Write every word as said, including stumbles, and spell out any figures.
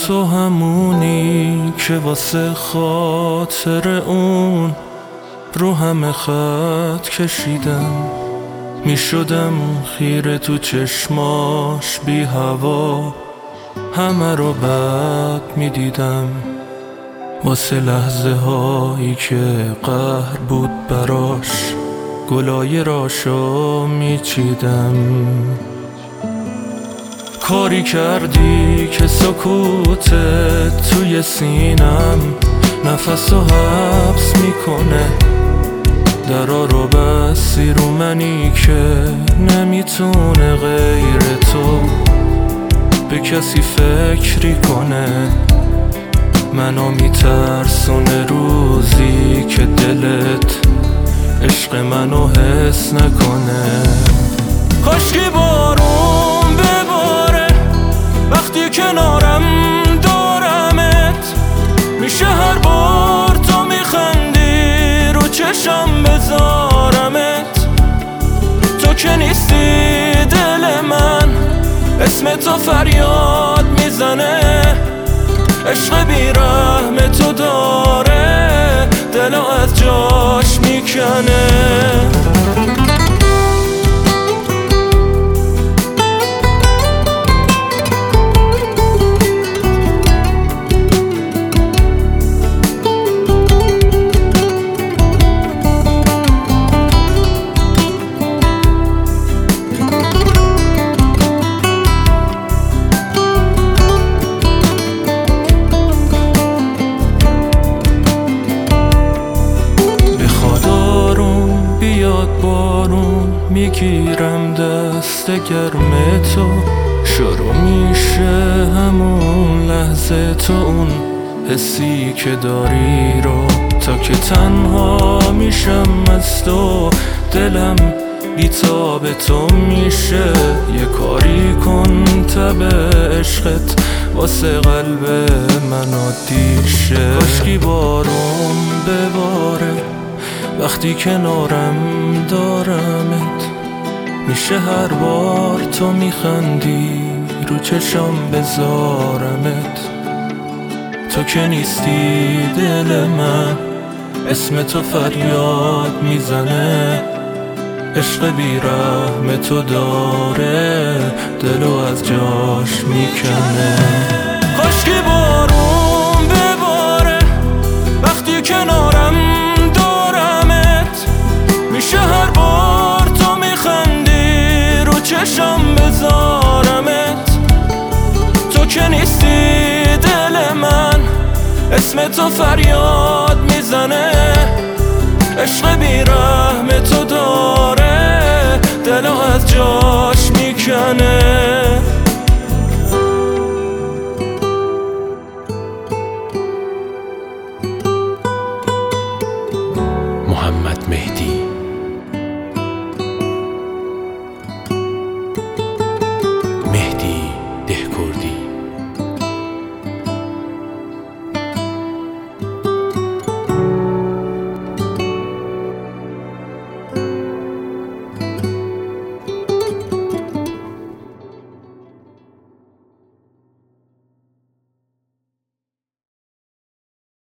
تو همونی که واسه خاطر اون رو همه خط کشیدم، می شدم خیره تو چشماش بی هوا، همه رو بد می دیدم واسه لحظه هایی که قهر بود براش، گلای راشو می چیدم. کاری کردی که سکوتت توی سینم نفس و حبس میکنه، درا رو بسی رو منی که نمیتونه غیر تو به کسی فکری کنه. منو میترسونه روزی که دلت عشق منو حس نکنه. کاشکی بارون بباره وقتی کنارم دارمت، میشه هر بار تو میخندی رو چشم بذارمت. تو که نیستی دل من اسم تو فریاد میزنه، عشق بیرحم تو داره دلو از جاش میکنه. بارون میگیرم دست گرم تو، شروع میشه همون لحظه تو اون حسی که داری رو، تا که تنها میشم از تو دلم بیتاب تو میشه. یه کاری کن تب عشقت واسه قلب من عادی شه. کاشکی بارون بباره وقتی کنارم دارمت، میشه هر بار تو میخندی رو چشم بذارمت. تو که نیستی دل من اسم تو فریاد میزنه، عشق بیرحم تو داره دلو از جاش میکنه. کاشکی بارون بباره وقتی کنارم میشه هر بار تو میخندی رو چشم بذارمت. تو که نیستی دل من اسم تو فریاد میزنه، عشق بیرحم تو داره دلو از جاش میکنه.